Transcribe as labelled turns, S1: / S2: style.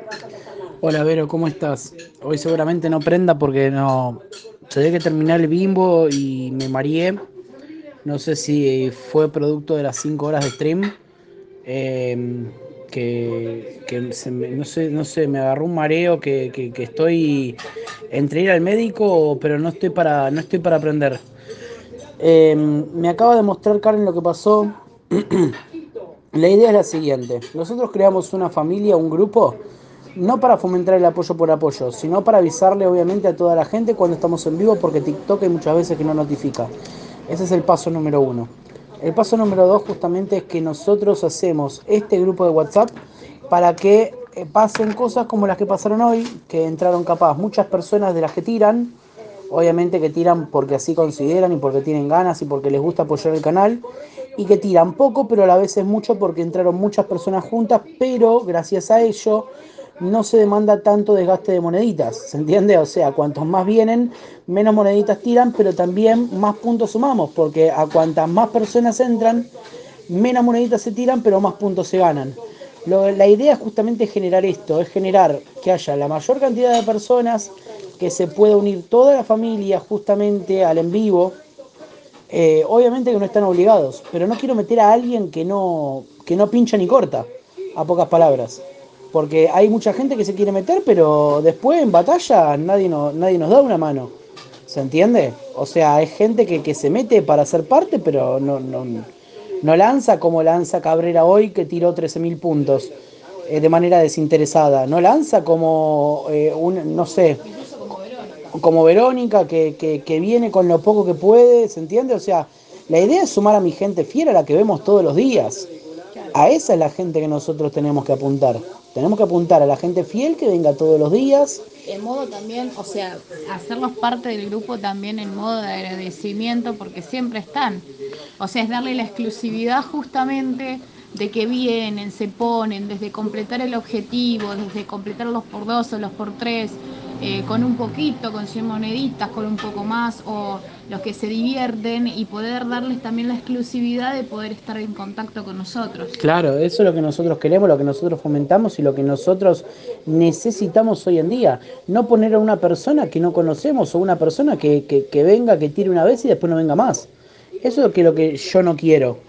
S1: Hola Vero, ¿cómo estás? Hoy seguramente no prenda porque no. Se ve que terminé el bimbo y me mareé. No sé si fue producto de las 5 horas de stream. eh, no sé, me agarró un mareo que estoy entre ir al médico, pero no estoy para aprender. Me acaba de mostrar Karen lo que pasó. La idea es la siguiente. Nosotros creamos una familia, un grupo, no para fomentar el apoyo por apoyo, sino para avisarle obviamente a toda la gente cuando estamos en vivo, porque TikTok hay muchas veces que no notifica. Ese es el paso número uno. El paso número dos justamente es que nosotros hacemos este grupo de WhatsApp para que pasen cosas como las que pasaron hoy, que entraron capaz muchas personas de las que tiran, obviamente que tiran porque así consideran y porque tienen ganas y porque les gusta apoyar el canal, y que tiran poco, pero a la vez es mucho porque entraron muchas personas juntas, pero gracias a ello no se demanda tanto desgaste de moneditas, ¿se entiende? O sea, cuantos más vienen, menos moneditas tiran, pero también más puntos sumamos, porque a cuantas más personas entran, menos moneditas se tiran, pero más puntos se ganan. La idea es justamente generar esto, es generar que haya la mayor cantidad de personas, que se pueda unir toda la familia justamente al en vivo. Obviamente que no están obligados, pero no quiero meter a alguien que no pincha ni corta, a pocas palabras. Porque hay mucha gente que se quiere meter, pero después en batalla nadie nos da una mano. ¿Se entiende? O sea, es gente que se mete para ser parte, pero no lanza como lanza Cabrera hoy, que tiró 13.000 puntos de manera desinteresada. No lanza como, no sé, como Verónica, que viene con lo poco que puede, ¿se entiende? O sea, la idea es sumar a mi gente fiel, a la que vemos todos los días. A esa es la gente que nosotros tenemos que apuntar. Tenemos que apuntar a la gente fiel que venga todos los días.
S2: En modo también, o sea, hacerlos parte del grupo también en modo de agradecimiento porque siempre están. O sea, es darle la exclusividad justamente de que vienen, se ponen, desde completar el objetivo, desde completar los por dos o los por tres, con un poquito, con 100 moneditas, con un poco más, o los que se divierten y poder darles también la exclusividad de poder estar en contacto con nosotros.
S1: Claro, eso es lo que nosotros queremos, lo que nosotros fomentamos y lo que nosotros necesitamos hoy en día. No poner a una persona que no conocemos o una persona que venga, que tire una vez y después no venga más. Eso es lo que yo no quiero.